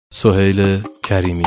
سهیل کریمی.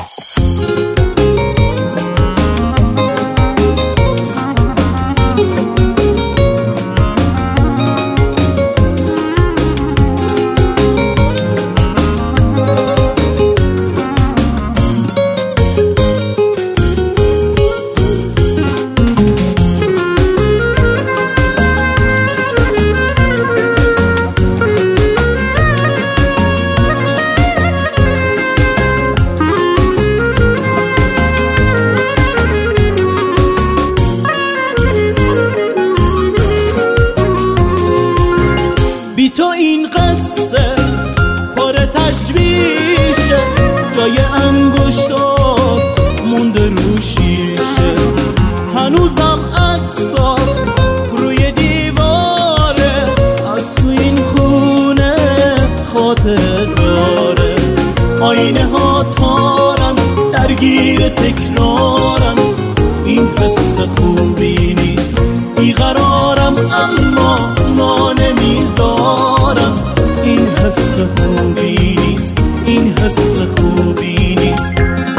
بی تو این قصه پر تشویشه، جای انگشتات مونده رو شیشه، هنوزم عکسات روی دیواره، از تو این خونه خاطره داره. آینه ها تارن درگیر تکرارن، این حس خوبی نیست، بیقرارم اما ما نمیذارم. این حس خوبی نیست، این حس خوبی نیست.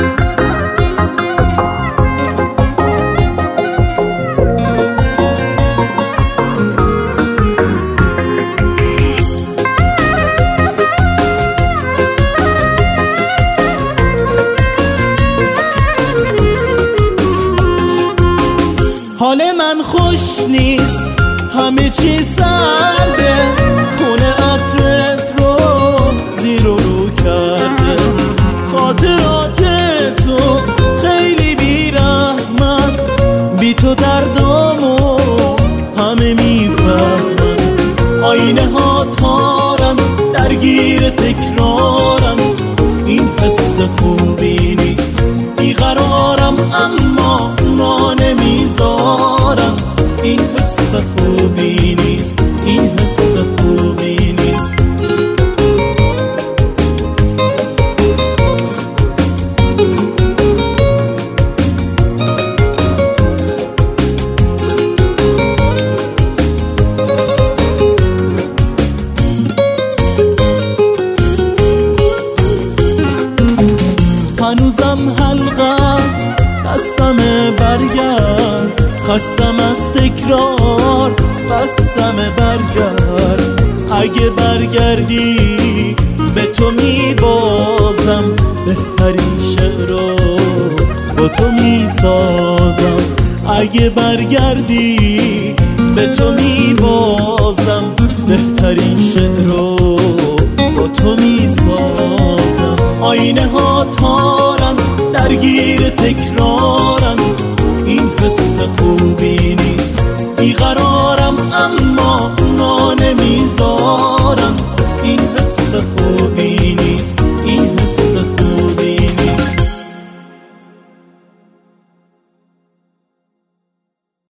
حال من خوش نیست، همه چی سرده، خونه عطرت رو زیر و رو کرده. خاطرات تو خیلی بی‌رحمن، بی تو دردامو همه میفهمن. آینه ها تارن درگیر تکرارن، این حس خوبی نیست، بیقرارم اما ما نمیذارم. این حس خوبی نیست، این حس خوبی نیست. هنوزم حلقت بستمه، برگرد، خستم از تکرار، بستمه برگرد. اگه برگردی به تو میبازم، بهترین شعر رو با تو میسازم. اگه برگردی به تو میبازم، بهترین شعر رو با تو میسازم. آینه ها تارن درگیر تکرارن، این حس خوبی نیست.